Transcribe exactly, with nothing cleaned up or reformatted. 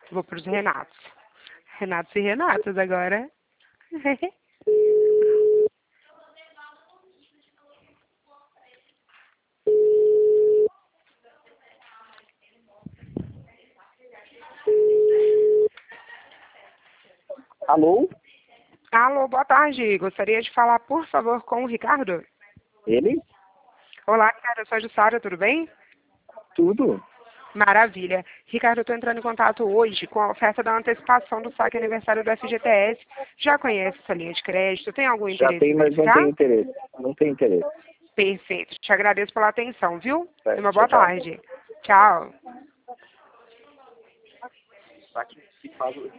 Vou pros Renatos. Renatos e Renatas agora. Alô? Alô, boa tarde. Gostaria de falar, por favor, com o Ricardo. Ele? Olá, Ricardo. Eu sou a Jussara, tudo bem? Tudo? Maravilha. Ricardo, eu estou entrando em contato hoje com a oferta da antecipação do saque aniversário do F G T S. Já conhece essa linha de crédito? Tem algum Já interesse tem, em mas não verificar? tem interesse. Não tem interesse. Perfeito. Te agradeço pela atenção, viu? É, E uma tchau, boa tchau. tarde. Tchau. Aqui se faz o-